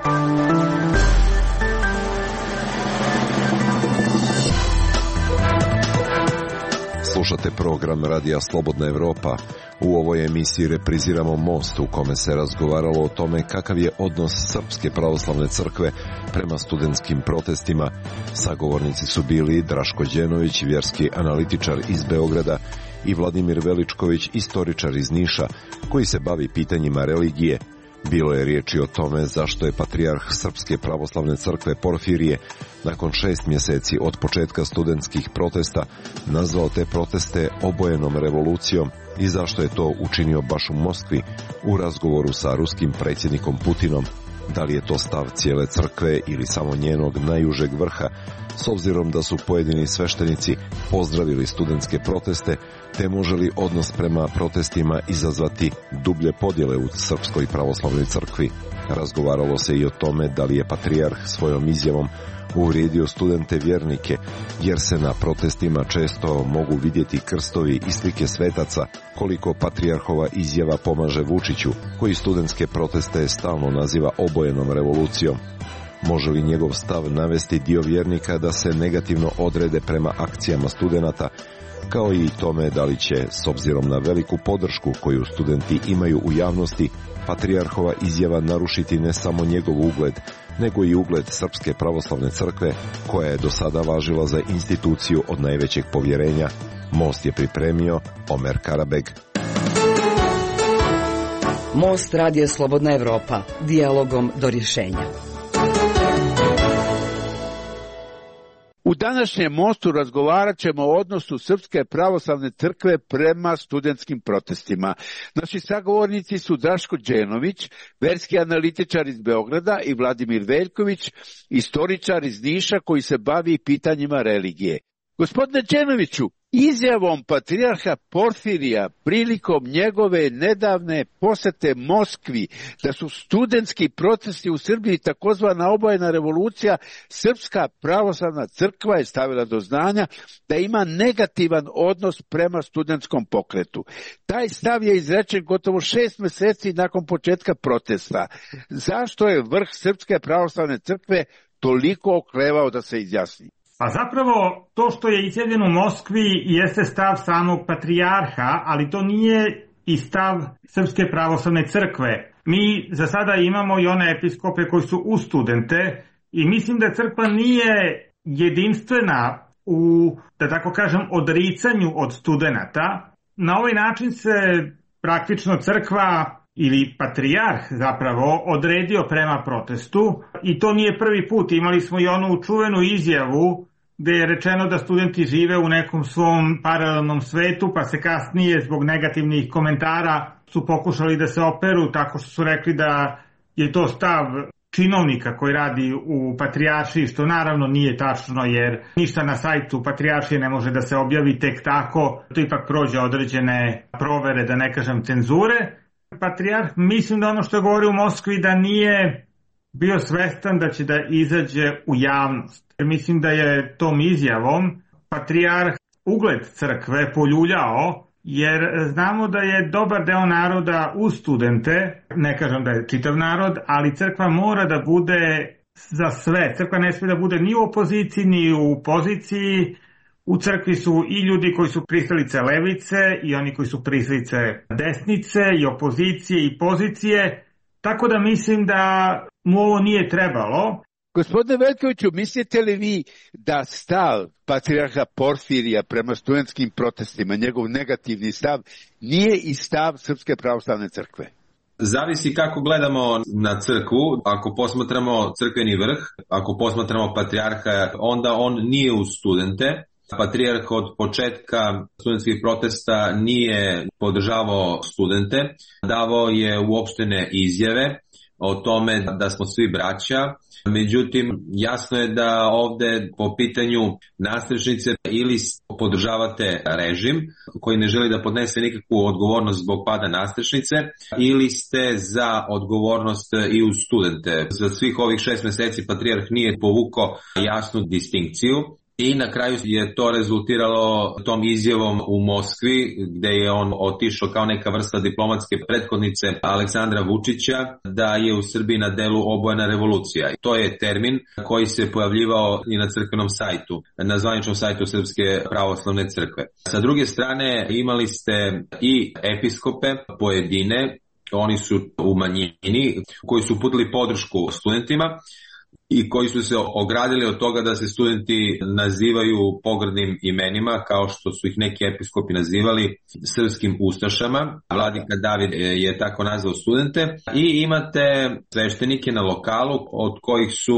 Slušate program Radija Slobodna Evropa. U ovoj emisiji repriziramo Most u kome se razgovaralo o tome kakav je odnos Srpske pravoslavne crkve prema studentskim protestima. Sagovornici su bili Draško Đenović, vjerski analitičar iz Beograda, i Vladimir Veličković, istoričar iz Niša, koji se bavi pitanjima religije. Bilo je riječi o tome zašto je patrijarh Srpske pravoslavne crkve Porfirije nakon 6 mjeseci od početka studentskih protesta nazvao te proteste obojenom revolucijom i zašto je to učinio baš u Moskvi u razgovoru sa ruskim predsjednikom Putinom. Da li je to stav cijele crkve ili samo njenog najužeg vrha, s obzirom da su pojedini sveštenici pozdravili studentske proteste, te može li odnos prema protestima izazvati dublje podjele u Srpskoj pravoslavnoj crkvi. Razgovaralo se i o tome da li je patrijarh svojom izjavom uvrijedio studente vjernike, jer se na protestima često mogu vidjeti krstovi i slike svetaca, koliko patrijarhova izjava pomaže Vučiću, koji studentske proteste stalno naziva obojenom revolucijom. Može li njegov stav navesti dio vjernika da se negativno odrede prema akcijama studenata, kao i tome da li će, s obzirom na veliku podršku koju studenti imaju u javnosti, patrijarhova izjava narušiti ne samo njegov ugled, nego i ugled Srpske pravoslavne crkve, koja je do sada važila za instituciju od najvećeg povjerenja. Most je pripremio Omer Karabeg. Most, Radio Slobodna Evropa, dijalogom do rješenja. U današnjem Mostu razgovarat ćemo o odnosu Srpske pravoslavne crkve prema studentskim protestima. Naši sagovornici su Draško Đenović, verski analitičar iz Beograda, i Vladimir Veljković, istoričar iz Niša koji se bavi pitanjima religije. Gospodine Đenoviću, izjavom patrijarha Porfirija prilikom njegove nedavne posjete Moskvi da su studentski protesti u Srbiji takozvana obojena revolucija, Srpska pravoslavna crkva je stavila do znanja da ima negativan odnos prema studentskom pokretu. Taj stav je izrečen gotovo 6 mjeseci nakon početka protesta. Zašto je vrh Srpske pravoslavne crkve toliko oklevao da se izjasni? Pa zapravo to što je izjavljeno u Moskvi jeste stav samog patrijarha, ali to nije i stav Srpske pravoslavne crkve. Mi za sada imamo i one episkope koji su uz studente i mislim da crkva nije jedinstvena u, da tako kažem, odricanju od studenata. Na ovaj način se praktično crkva ili patrijarh zapravo odredio prema protestu i to nije prvi put. Imali smo i onu čuvenu izjavu gdje je rečeno da studenti žive u nekom svom paralelnom svetu, pa se kasnije zbog negativnih komentara su pokušali da se operu tako što su rekli da je to stav činovnika koji radi u patrijaršiji, što naravno nije tačno jer ništa na sajtu patrijaršije ne može da se objavi tek tako, to ipak prođe određene provere, da ne kažem cenzure. Patrijarh, mislim da ono što je govorio u Moskvi da nije bio svestan da će da izađe u javnost. Mislim da je tom izjavom patrijarh ugled crkve poljuljao, jer znamo da je dobar deo naroda uz studente, ne kažem da je čitav narod, ali crkva mora da bude za sve. Crkva ne smije da bude ni u opoziciji, ni u poziciji. U crkvi su i ljudi koji su pristalice levice i oni koji su pristalice desnice i opozicije i pozicije, tako da mislim da mu ovo nije trebalo. Gospodine Veljkoviću, mislite li vi da stav patrijarha Porfirija prema studentskim protestima, njegov negativni stav, nije i stav Srpske pravoslavne crkve? Zavisi kako gledamo na crkvu. Ako posmatramo crkveni vrh, ako posmatramo patrijarha, onda on nije uz studente. Patrijarh od početka studentskih protesta nije podržavao studente, davao je uopštene izjave o tome da smo svi braća. Međutim, jasno je da ovdje po pitanju nastrešnice ili podržavate režim koji ne želi da podnese nikakvu odgovornost zbog pada nastrešnice, ili ste za odgovornost i uz studente. Za svih ovih 6 mjeseci patrijarh nije povukao jasnu distinkciju. I na kraju je to rezultiralo tom izjavom u Moskvi, gde je on otišao kao neka vrsta diplomatske prethodnice Aleksandra Vučića, da je u Srbiji na delu obojena revolucija. To je termin koji se pojavljivao i na crkvenom sajtu, na zvaničnom sajtu Srpske pravoslavne crkve. Sa druge strane, imali ste i episkope pojedine, oni su u manjini, koji su uputili podršku studentima i koji su se ogradili od toga da se studenti nazivaju pogrdnim imenima, kao što su ih neki episkopi nazivali srpskim ustašama. Vladika David je tako nazvao studente. I imate sveštenike na lokalu, od kojih su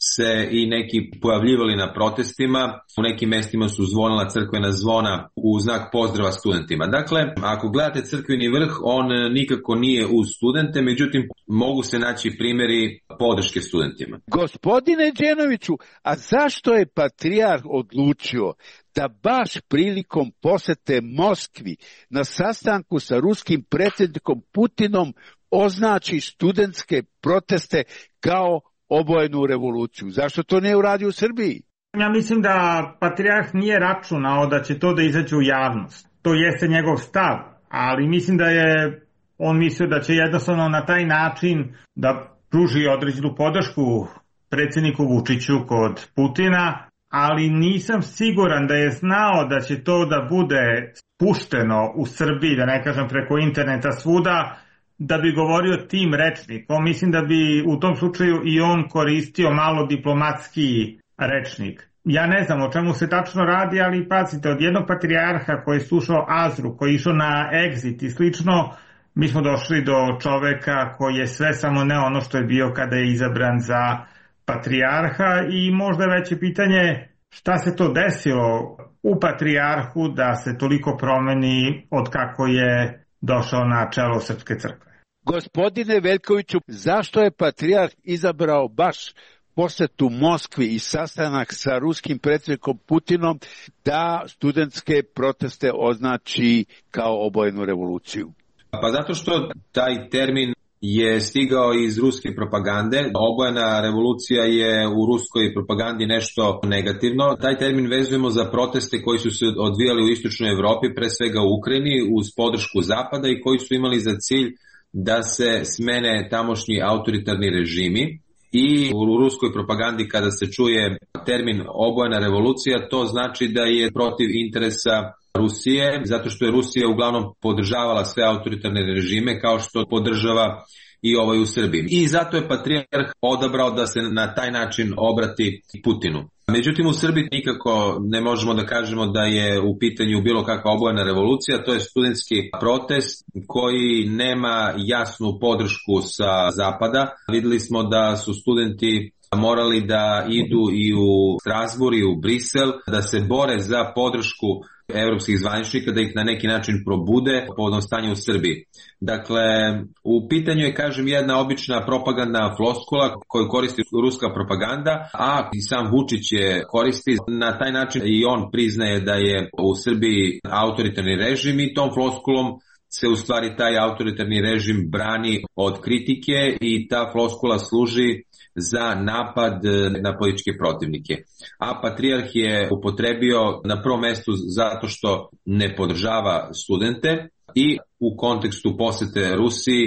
se i neki pojavljivali na protestima. U nekim mestima su zvonila crkvena zvona u znak pozdrava studentima. Dakle, ako gledate crkveni vrh, on nikako nije uz studente, međutim mogu se naći primjeri podrške studentima. Gospodine Đenoviću, a zašto je patrijarh odlučio da baš prilikom posete Moskvi na sastanku sa ruskim predsjednikom Putinom označi studentske proteste kao obojenu revoluciju? Zašto to ne uradi u Srbiji? Ja mislim da patrijarh nije računao da će to da izađe u javnost. To jeste njegov stav, ali mislim da je on mislio da će jednostavno na taj način da pruži određenu podršku predsjedniku Vučiću kod Putina, ali nisam siguran da je znao da će to da bude pušteno u Srbiji, da ne kažem preko interneta svuda, da bi govorio tim rečnikom. Mislim da bi u tom slučaju i on koristio malo diplomatski rečnik. Ja ne znam o čemu se tačno radi, ali pazite, od jednog patrijarha koji je slušao Azru, koji je išao na Exit i slično, mi smo došli do čoveka koji je sve samo ne ono što je bio kada je izabran za patrijarha i možda veće pitanje šta se to desilo u patrijarhu da se toliko promeni od kako je došao na čelo Srpske crkve. Gospodine Veljkoviću, zašto je patrijarh izabrao baš posetu Moskvi i sastanak sa ruskim predsjednikom Putinom da studentske proteste označi kao obojenu revoluciju? Pa zato što taj termin je stigao iz ruske propagande. Obojena revolucija je u ruskoj propagandi nešto negativno. Taj termin vezujemo za proteste koji su se odvijali u istočnoj Evropi, pre svega u Ukrajini, uz podršku Zapada i koji su imali za cilj da se smene tamošnji autoritarni režimi. I u ruskoj propagandi kada se čuje termin obojena revolucija, to znači da je protiv interesa Rusije, zato što je Rusija uglavnom podržavala sve autoritarne režime kao što podržava i ovaj u Srbiji. I zato je patrijarh odabrao da se na taj način obrati Putinu. Međutim, u Srbiji nikako ne možemo da kažemo da je u pitanju bilo kakva obojena revolucija, to je studentski protest koji nema jasnu podršku sa Zapada. Videli smo da su studenti morali da idu i u Strasbourg i u Brisel, da se bore za podršku evropskih zvaničnika, da ih na neki način probude povodom stanja u Srbiji. Dakle, u pitanju je, kažem, jedna obična propagandna floskula koju koristi ruska propaganda, a i sam Vučić je koristi. Na taj način i on priznaje da je u Srbiji autoritarni režim i tom floskulom se u stvari taj autoritarni režim brani od kritike i ta floskula služi za napad na političke protivnike. A patrijarh je upotrebio na prvom mestu zato što ne podržava studente i u kontekstu posete Rusiji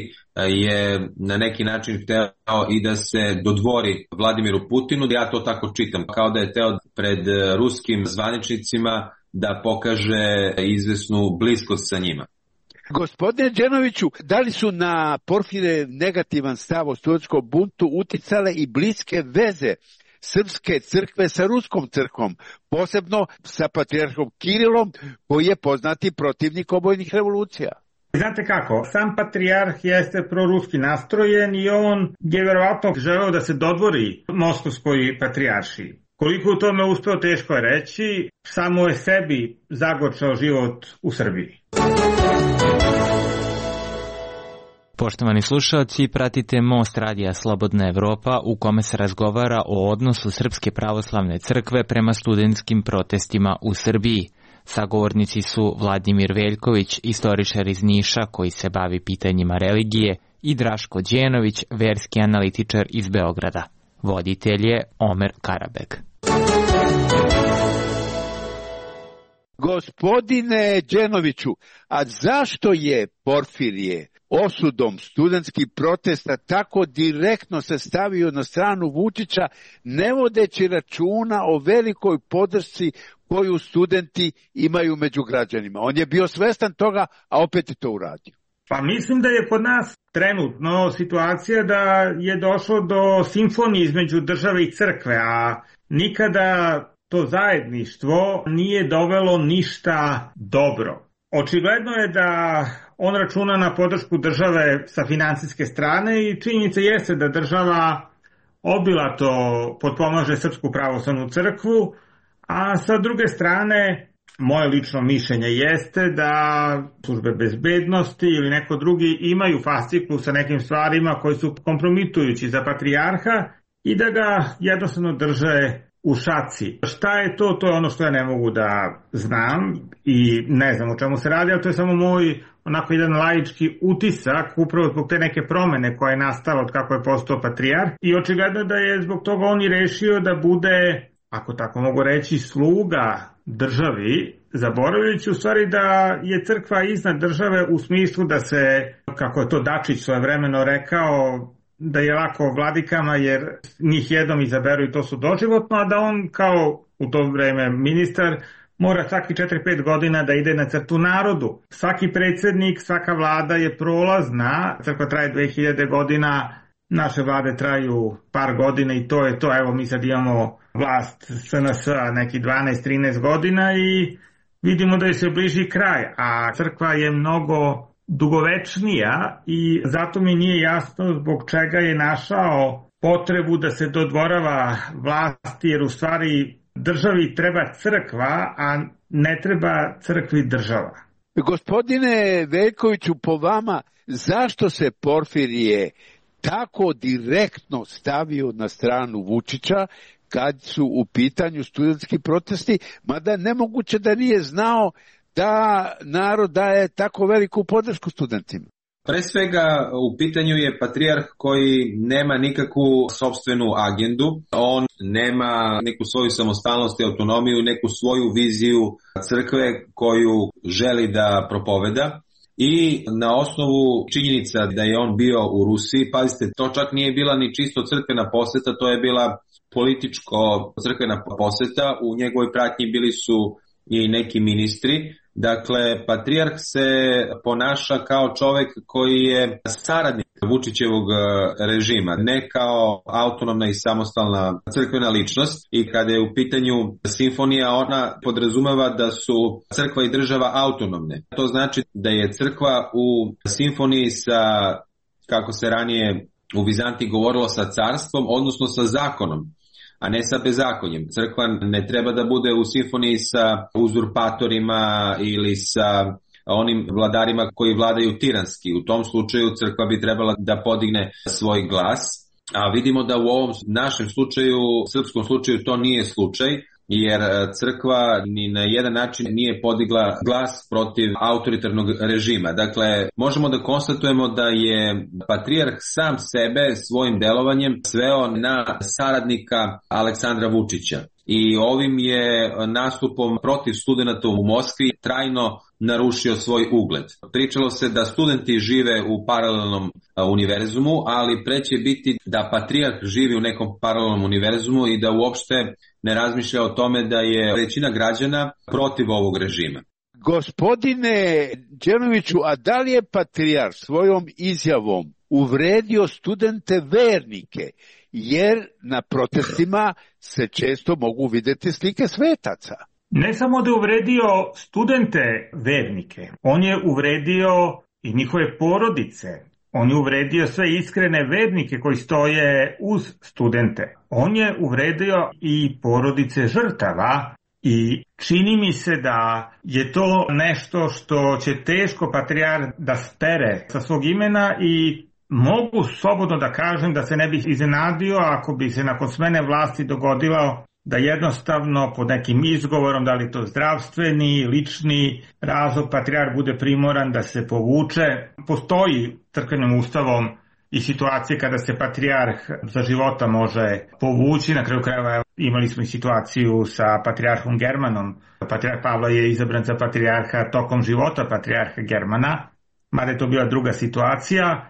je na neki način hteo i da se dodvori Vladimiru Putinu. Ja to tako čitam, kao da je hteo pred ruskim zvaničnicima da pokaže izvesnu bliskost sa njima. Gospodine Đenoviću, da li su na Porfirije negativan stav o studentskom buntu uticale i bliske veze Srpske crkve sa Ruskom crkvom, posebno sa patrijarhom Kirilom, koji je poznati protivnik obojnih revolucija? Znate kako, sam patrijarh jeste proruski nastrojen i on je verovatno želeo da se dodvori Moskovskoj patrijaršiji. Koliko u tome uspeo, teško je reći, samo je sebi zagorčao život u Srbiji. Poštovani slušalci, pratite Most radija Slobodna Evropa u kome se razgovara o odnosu Srpske pravoslavne crkve prema studentskim protestima u Srbiji. Sagovornici su Vladimir Veljković, istoričar iz Niša koji se bavi pitanjima religije, i Draško Đenović, verski analitičar iz Beograda. Voditelj je Omer Karabeg. Gospodine Đenoviću, a zašto je Porfirije osudom studentskih protesta tako direktno se stavio na stranu Vučića, ne vodeći računa o velikoj podršci koju studenti imaju među građanima? On je bio svestan toga, a opet je to uradio. Pa mislim da je kod nas trenutno situacija da je došlo do simfonije između države i crkve, a nikada to zajedništvo nije dovelo ništa dobro. Očigledno je da on računa na podršku države sa finansijske strane i činjenica jeste da država obilato potpomaže Srpsku pravoslavnu crkvu, a sa druge strane moje lično mišljenje jeste da službe bezbednosti ili neko drugi imaju fasciklu sa nekim stvarima koji su kompromitujući za patrijarha i da ga jednostavno drže u šaci. Šta je to? To je ono što ja ne mogu da znam i ne znam o čemu se radi, ali to je samo moj onako jedan laički utisak upravo zbog te neke promene koja je nastala od kako je postao patrijarh i očigledno da je zbog toga on i rešio da bude, ako tako mogu reći, sluga državi, zaboravljajući u stvari da je crkva iznad države u smislu da se, kako je to Dačić svojevremeno rekao, da je lako vladikama jer njih jednom izaberu i to su doživotno, a da on kao u to vreme ministar mora svaki 4-5 godina da ide na crtu narodu. Svaki predsjednik, svaka vlada je prolazna, crkva traje 2000 godina, naše vlade traju par godina i to je to. Evo mi sad imamo vlast SNS neki 12-13 godina i vidimo da je se bliži kraj, a crkva je mnogo dugovečnija i zato mi nije jasno zbog čega je našao potrebu da se dodvorava vlasti, jer u stvari državi treba crkva, a ne treba crkvi država. Gospodine Veljkoviću, po vama, zašto se Porfirije tako direktno stavio na stranu Vučića kad su u pitanju studentski protesti, mada nemoguće da nije znao da narod daje tako veliku podršku studentima? Pre svega u pitanju je patrijarh koji nema nikakvu sopstvenu agendu, on nema neku svoju samostalnost i autonomiju, neku svoju viziju crkve koju želi da propoveda. I na osnovu činjenica da je on bio u Rusiji, pazite, to čak nije bila ni čisto crkvena poseta, to je bila političko-crkvena poseta, u njegovoj pratnji bili su i neki ministri. Dakle, patrijarh se ponaša kao čovjek koji je saradnik Vučićevog režima, ne kao autonomna i samostalna crkvena ličnost. I kada je u pitanju simfonija, ona podrazumeva da su crkva i država autonomne. To znači da je crkva u simfoniji sa, kako se ranije u Vizantiji govorilo, sa carstvom, odnosno sa zakonom, a ne sa bezakonjem. Crkva ne treba da bude u simfoniji sa uzurpatorima ili sa onim vladarima koji vladaju tiranski. U tom slučaju crkva bi trebala da podigne svoj glas, a vidimo da u ovom našem slučaju, srpskom slučaju, to nije slučaj, jer crkva ni na jedan način nije podigla glas protiv autoritarnog režima. Dakle, možemo da konstatujemo da je patrijarh sam sebe svojim delovanjem sveo na saradnika Aleksandra Vučića. I ovim je nastupom protiv studenata u Moskvi trajno narušio svoj ugled. Pričalo se da studenti žive u paralelnom univerzumu, ali pre će biti da patrijarh živi u nekom paralelnom univerzumu i da uopšte ne razmišlja o tome da je većina građana protiv ovog režima. Gospodine Đenoviću, a da li je patrijarh svojom izjavom uvredio studente vernike, jer na protestima se često mogu vidjeti slike svetaca? Ne samo da je uvredio studente vernike, on je uvredio i njihove porodice. On je uvredio sve iskrene vernike koji stoje uz studente. On je uvredio i porodice žrtava i čini mi se da je to nešto što će teško patrijarh da spere sa svog imena i mogu slobodno da kažem da se ne bih iznenadio ako bi se nakon smene vlasti dogodilo da jednostavno pod nekim izgovorom, da li to zdravstveni, lični razlog, patrijarh bude primoran da se povuče. Postoji crkvenim ustavom i situacije kada se patrijarh za života može povući. Na kraju krajeva imali smo i situaciju sa patrijarhom Germanom. Patrijarh Pavla je izabran za patrijarha tokom života patrijarha Germana, mada je to bila druga situacija,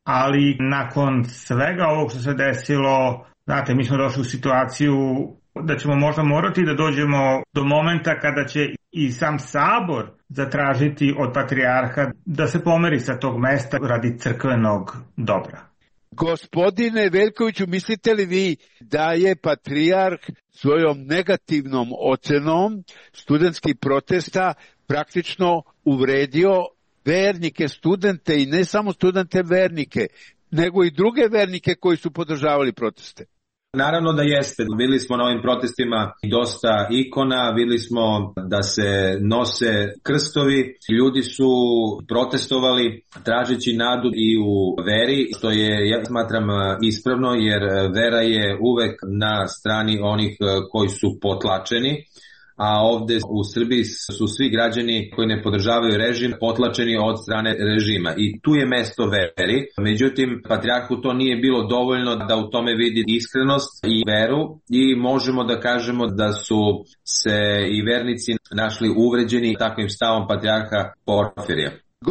ali nakon svega ovog što se desilo, znate, mi smo došli u situaciju da ćemo možda morati da dođemo do momenta kada će i sam sabor zatražiti od patrijarha da se pomeri sa tog mesta radi crkvenog dobra. Gospodine Veljkoviću, mislite li vi da je patrijarh svojom negativnom ocenom studentskih protesta praktično uvredio vernike, studente i ne samo studente vernike, nego i druge vernike koji su podržavali proteste? Naravno da jeste. Vidjeli smo na ovim protestima dosta ikona, vidjeli smo da se nose krstovi. Ljudi su protestovali tražeći nadu i u veri, što je, ja smatram, ispravno, jer vera je uvek na strani onih koji su potlačeni. A ovde u Srbiji su svi građani koji ne podržavaju režim potlačeni od strane režima i tu je mesto veri. Međutim, patrijarhu to nije bilo dovoljno da u tome vidi iskrenost i veru i možemo da kažemo da su se i vernici našli uvređeni takvim stavom patrijarha Porfirija.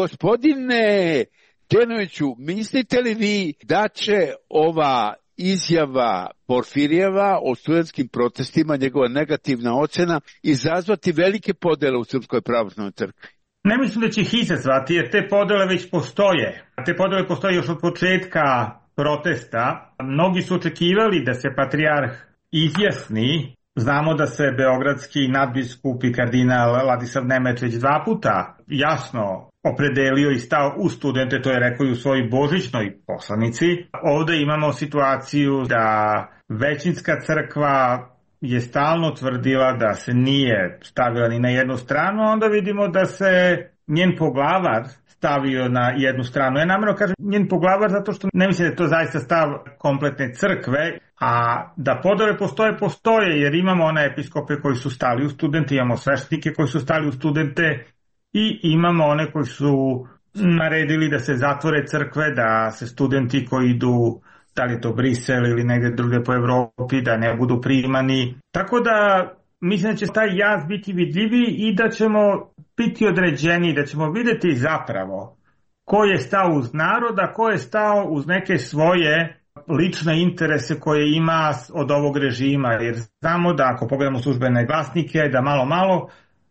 Gospodine Đenoviću, mislite li vi da će ova izjava Porfirijeva o studentskim protestima, njegova negativna ocena, izazvati velike podele u Srpskoj pravoslavnoj crkvi? Ne mislim da će ih izazvati, jer te podele već postoje. Te podele postoje još od početka protesta. Mnogi su očekivali da se patrijarh izjasni. Znamo da se beogradski nadbiskup i kardinal Ladislav Nemec već 2 puta jasno opredelio i stao u studente, to je rekao i u svojoj božićnoj poslanici. Ovde imamo situaciju da većinska crkva je stalno tvrdila da se nije stavila ni na jednu stranu, onda vidimo da se njen poglavar stavio na jednu stranu. Ja namjerno kažem njen poglavar zato što ne mislim da je to zaista stav kompletne crkve, a da podele postoje, jer imamo one episkope koji su stali u studente, imamo sveštenike koji su stali u studente i imamo one koji su naredili da se zatvore crkve, da se studenti koji idu, da li je to Brisel ili negde druge po Evropi, da ne budu primani. Tako da mislim da će taj jaz biti vidljiviji i da ćemo biti određeni, da ćemo videti zapravo ko je stao uz naroda, ko je stao uz neke svoje lične interese koje ima od ovog režima. Jer znamo da ako pogledamo službene glasnike, da malo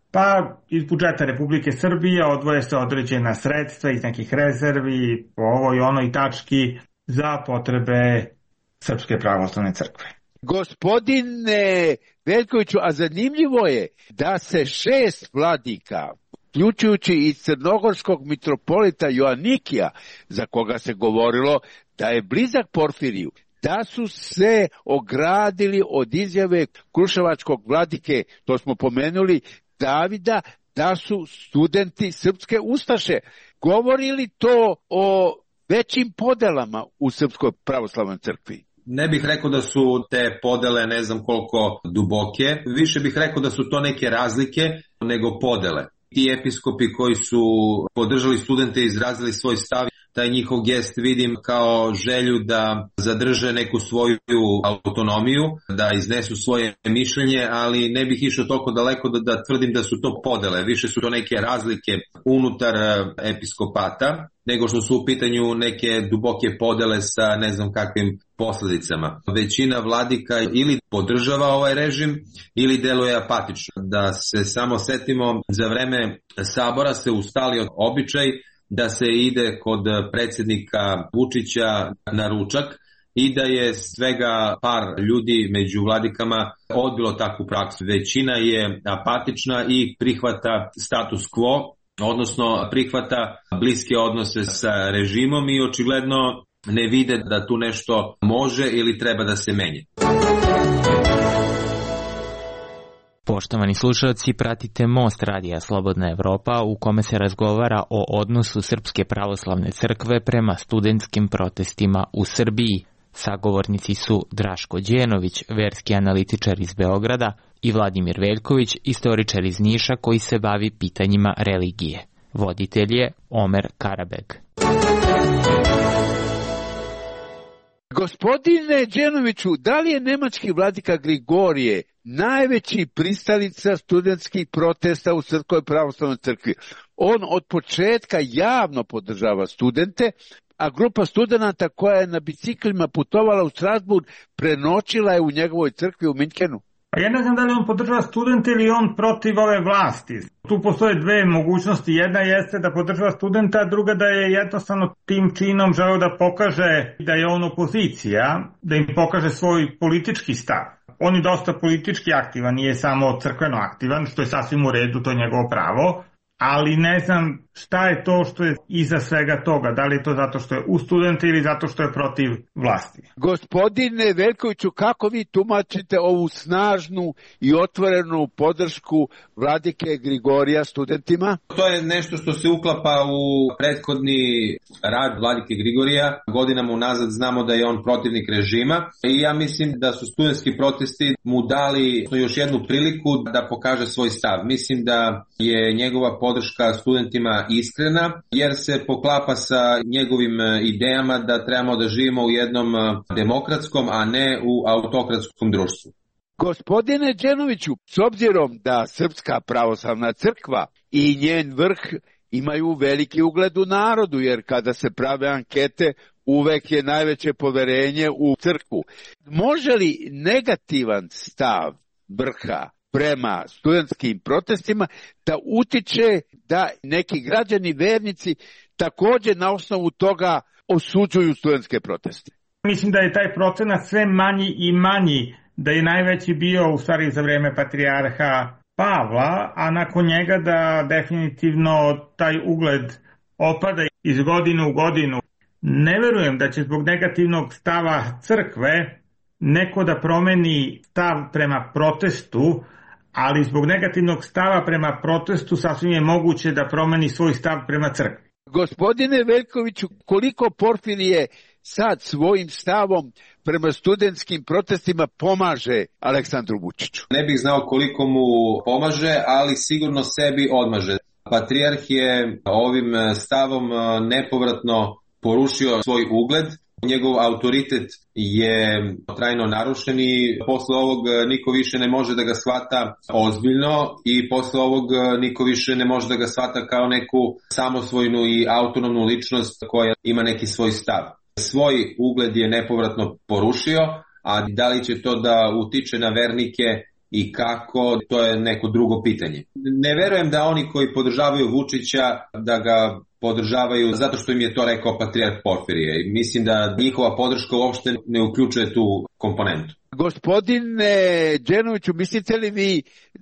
pa iz budžeta Republike Srbije odvoje se određena sredstva iz nekih rezervi, po ovoj onoj tački za potrebe Srpske pravoslavne crkve. Gospodine Veljkoviću, a zanimljivo je da se 6 vladika, uključujući i crnogorskog mitropolita Joanikija, za koga se govorilo da je blizak Porfiriju, da su se ogradili od izjave kruševačkog vladike, to smo pomenuli, Davida, da su studenti srpske ustaše. Govori li to o većim podelama u Srpskoj pravoslavnoj crkvi? Ne bih rekao da su te podele ne znam koliko duboke, više bih rekao da su to neke razlike nego podele. Ti episkopi koji su podržali studente i izrazili svoj stav, taj njihov gest vidim kao želju da zadrže neku svoju autonomiju, da iznesu svoje mišljenje, ali ne bih išao toliko daleko da tvrdim da su to podele. Više su to neke razlike unutar episkopata, nego što su u pitanju neke duboke podele sa ne znam kakvim posljedicama. Većina vladika ili podržava ovaj režim ili deluje apatično. Da se samo setimo, za vreme sabora se ustalio običaj da se ide kod predsjednika Vučića na ručak i da je svega par ljudi među vladikama odbilo takvu praksu. Većina je apatična i prihvata status quo, odnosno prihvata bliske odnose sa režimom i očigledno ne vide da tu nešto može ili treba da se menja. Poštovani slušalci, pratite Most radija Slobodna Evropa u kome se razgovara o odnosu Srpske pravoslavne crkve prema studentskim protestima u Srbiji. Sagovornici su Draško Đenović, verski analitičar iz Beograda, i Vladimir Veljković, istoričar iz Niša koji se bavi pitanjima religije. Voditelj je Omer Karabeg. Gospodine Đenoviću, da li je nemački vladika Grigorije najveći pristalica studentskih protesta u Srpskoj pravoslavnoj crkvi? On od početka javno podržava studente, a grupa studenata koja je na biciklima putovala u Strasburg prenoćila je u njegovoj crkvi u Minhenu. Ja ne znam da li on podržava studente ili on protiv ove vlasti. Tu postoje dve mogućnosti. Jedna jeste da podržava studenta, a druga da je jednostavno tim činom želeo da pokaže da je on opozicija, da im pokaže svoj politički stav. On je dosta politički aktivan, nije samo crkveno aktivan, što je sasvim u redu, to je njegovo pravo. Ali ne znam šta je to što je iza svega toga, da li je to zato što je u studente ili zato što je protiv vlasti. Gospodine Veljkoviću, kako vi tumačite ovu snažnu i otvorenu podršku vladike Grigorija studentima? To je nešto što se uklapa u prethodni rad vladike Grigorija. Godinama unazad znamo da je on protivnik režima i ja mislim da su studentski protesti mu dali još jednu priliku da pokaže svoj stav. Mislim da je njegova podrška studentima iskrena, jer se poklapa sa njegovim idejama da trebamo da živimo u jednom demokratskom, a ne u autokratskom društvu. Gospodine Đenoviću, s obzirom da Srpska pravoslavna crkva i njen vrh imaju veliki ugled u narodu, jer kada se prave ankete, uvek je najveće poverenje u crkvu. Može li negativan stav vrha prema studentskim protestima da utiče da neki građani vernici također na osnovu toga osuđuju studentske proteste? Mislim da je taj procenat sve manji i manji, da je najveći bio u stvari za vreme patrijarha Pavla, a nakon njega da definitivno taj ugled opada iz godine u godinu. Ne verujem da će zbog negativnog stava crkve neko da promeni stav prema protestu, ali zbog negativnog stava prema protestu sasvim je moguće da promeni svoj stav prema crkvi. Gospodine Veljkoviću, koliko Porfirije sad svojim stavom prema studentskim protestima pomaže Aleksandru Vučiću? Ne bih znao koliko mu pomaže, ali sigurno sebi odmaže. Patrijarh je ovim stavom nepovratno porušio svoj ugled. Njegov autoritet je trajno narušen i posle ovog niko više ne može da ga shvata ozbiljno i posle ovog niko više ne može da ga shvata kao neku samosvojnu i autonomnu ličnost koja ima neki svoj stav. Svoj ugled je nepovratno porušio, a da li će to da utiče na vernike i kako, to je neko drugo pitanje. Ne verujem da oni koji podržavaju Vučića da ga podržavaju zato što im je to rekao patrijarh Porfirije. Mislim da njihova podrška uopšte ne uključuje tu komponentu. Gospodine Đenoviću, mislite li vi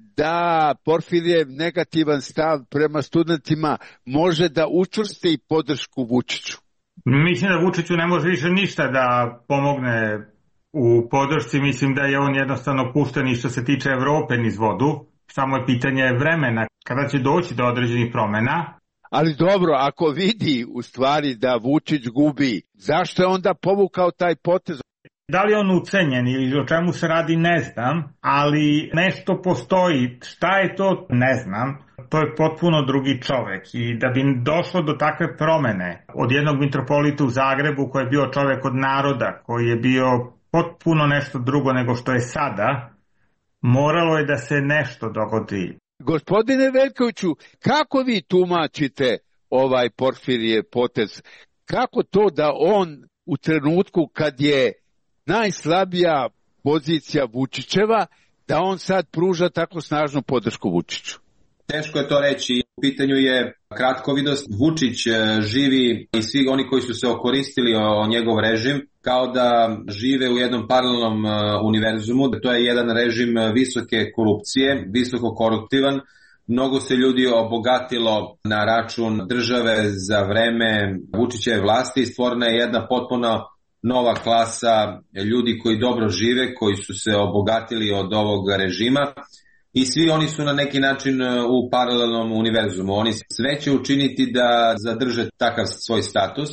da Porfirijev negativan stav prema studentima može da učvrsti podršku Vučiću? Mislim da Vučiću ne može više ništa da pomogne u podršci. Mislim da je on jednostavno pušten i što se tiče Evrope niz vodu. Samo je pitanje vremena kada će doći do određenih promena. Ali dobro, ako vidi u stvari da Vučić gubi, zašto je onda povukao taj potez? Da li je on ucenjen ili o čemu se radi ne znam, ali nešto postoji. Šta je to ne znam. To je potpuno drugi čovek i da bi došlo do takve promene od jednog mitropolita u Zagrebu koji je bio čovek od naroda, koji je bio potpuno nešto drugo nego što je sada, moralo je da se nešto dogodi. Gospodine Veljkoviću, kako vi tumačite ovaj Porfirijev potez? Kako to da on u trenutku kad je najslabija pozicija Vučićeva, da on sad pruža tako snažnu podršku Vučiću? Teško je to reći. U pitanju je kratkovidost. Vučić živi i svi oni koji su se okoristili o njegov režim kao da žive u jednom paralelnom univerzumu. To je jedan režim visoke korupcije, visoko koruptivan. Mnogo se ljudi obogatilo na račun države za vreme Vučićeve vlasti i stvorena je jedna potpuno nova klasa ljudi koji dobro žive, koji su se obogatili od ovog režima. I svi oni su na neki način u paralelnom univerzumu. Oni sve će učiniti da zadrže takav svoj status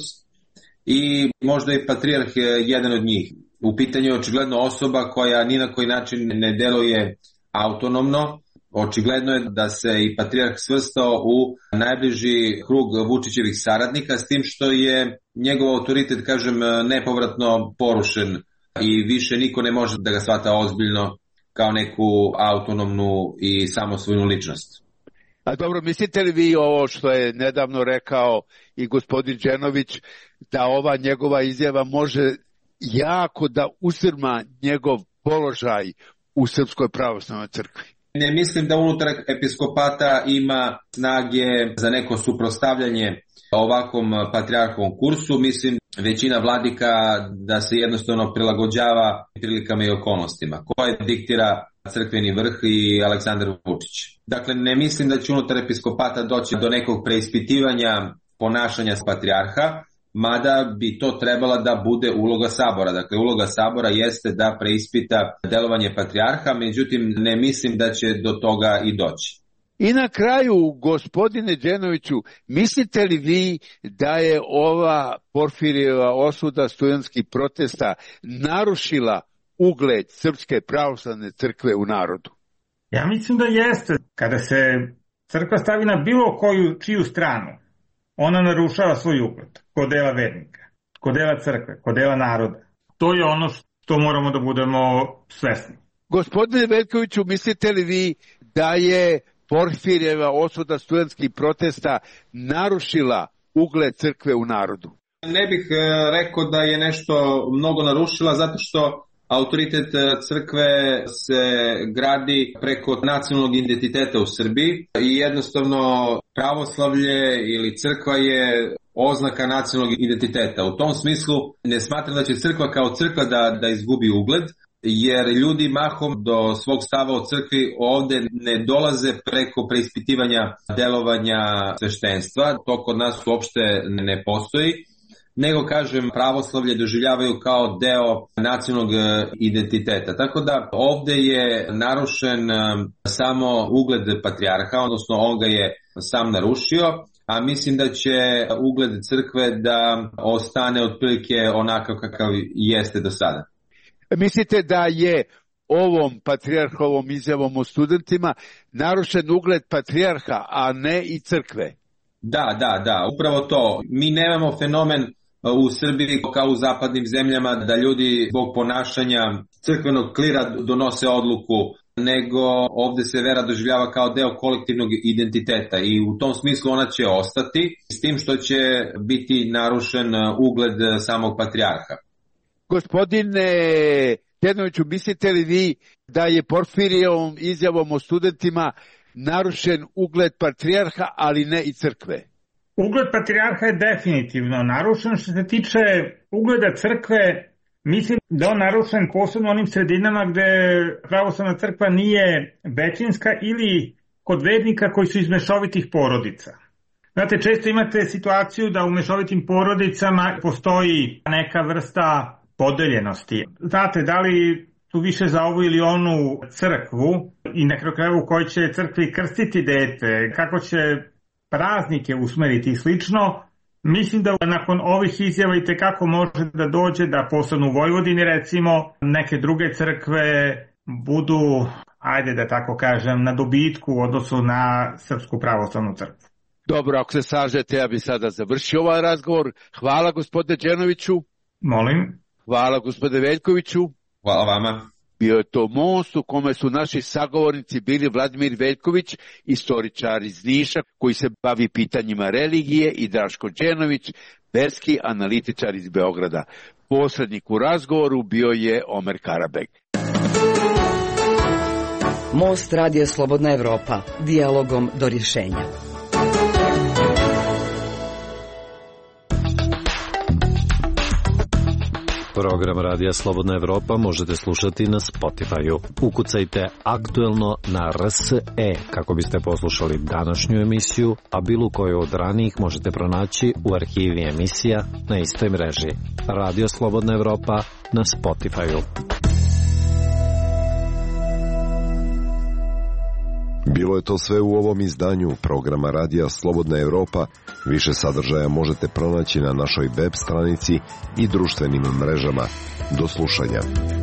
i možda i patrijarh je jedan od njih. U pitanju je očigledno osoba koja ni na koji način ne deluje autonomno Očigledno je da se i patrijarh svrstao u najbliži krug Vučićevih saradnika, s tim što je njegov autoritet, kažem, nepovratno porušen i više niko ne može da ga shvata ozbiljno kao neku autonomnu i samosvojnu ličnost. A dobro, mislite li vi ovo što je nedavno rekao i gospodin Đenović, da ova njegova izjava može jako da usrma njegov položaj u Srpskoj pravoslavnoj crkvi? Ne mislim da unutar episkopata ima snage za neko suprotstavljanje ovakvom patrijarhovom kursu. Mislim, većina vladika da se jednostavno prilagođava prilikama i okolnostima koje diktira crkveni vrh i Aleksandar Vučić. Dakle, ne mislim da će unutar episkopata doći do nekog preispitivanja ponašanja patrijarha, mada bi to trebala da bude uloga sabora. Dakle, uloga sabora jeste da preispita delovanje patrijarha, međutim ne mislim da će do toga i doći. I na kraju, gospodine Đenoviću, mislite li vi da je ova Porfirijeva osuda studentskih protesta narušila ugled Srpske pravoslavne crkve u narodu? Ja mislim da jeste. Kada se crkva stavi na bilo čiju stranu, ona narušava svoj ugled kod dela vernika, kod dela crkve, kod dela naroda. To je ono što moramo da budemo svesni. Gospodine Veljkoviću, mislite li vi da je Porfirijeva osuda studentskih protesta narušila ugled crkve u narodu? Ne bih rekao da je nešto mnogo narušila, zato što autoritet crkve se gradi preko nacionalnog identiteta u Srbiji i jednostavno pravoslavlje ili crkva je oznaka nacionalnog identiteta. U tom smislu ne smatram da će crkva kao crkva da izgubi ugled, jer ljudi mahom do svog stava o crkvi ovde ne dolaze preko preispitivanja delovanja sveštenstva. To kod nas uopšte ne postoji, nego, kažem, pravoslavlje doživljavaju kao deo nacionalnog identiteta. Tako da ovde je narušen samo ugled patrijarha, odnosno on ga je sam narušio, a mislim da će ugled crkve da ostane otprilike onakav kakav jeste do sada. Mislite da je ovom patrijarhovom izjavom o studentima narušen ugled patrijarha, a ne i crkve? Da, upravo to. Mi nemamo fenomen u Srbiji kao u zapadnim zemljama da ljudi zbog ponašanja crkvenog klira donose odluku, nego ovde se vera doživljava kao deo kolektivnog identiteta i u tom smislu ona će ostati, s tim što će biti narušen ugled samog patrijarha. Gospodine Đenoviću, mislite li vi da je Porfirijevom izjavom o studentima narušen ugled patrijarha, ali ne i crkve? Ugled patrijarha je definitivno narušen. Što se tiče ugleda crkve, mislim da on narušen posebno onim sredinama gde pravoslavna crkva nije većinska ili kod vernika koji su iz mešovitih porodica. Znate, često imate situaciju da u mešovitim porodicama postoji neka vrsta podeljenosti. Znate, da li tu više za ovu ili onu crkvu i na kraju krajeva u kojoj će crkvi krstiti dete, kako će praznike usmeriti i slično. Mislim da nakon ovih izjava i tekako može da dođe da posebno u Vojvodini recimo neke druge crkve budu, ajde da tako kažem, na dobitku u odnosu na Srpsku pravoslavnu crkvu. Dobro, ako se slažete, ja bi sada završio ovaj razgovor. Hvala gospodine Đenoviću. Molim. Hvala gospodine Veljkoviću. Hvala vama. Bio je to most u kome su naši sagovornici bili Vladimir Veljković, istoričar iz Niša koji se bavi pitanjima religije, i Draško Đenović, verski analitičar iz Beograda. Posrednik u razgovoru bio je Omer Karabeg. Most Radija Slobodna Evropa, dijalogom do rješenja. Program Radija Slobodna Evropa možete slušati na Spotify-u. Ukucajte aktuelno na RSE kako biste poslušali današnju emisiju, a bilo koju od ranijih možete pronaći u arhivi emisija na istoj mreži. Radio Slobodna Evropa na Spotify-u. Bilo je to sve u ovom izdanju programa Radija Slobodna Evropa. Više sadržaja možete pronaći na našoj web stranici i društvenim mrežama. Do slušanja.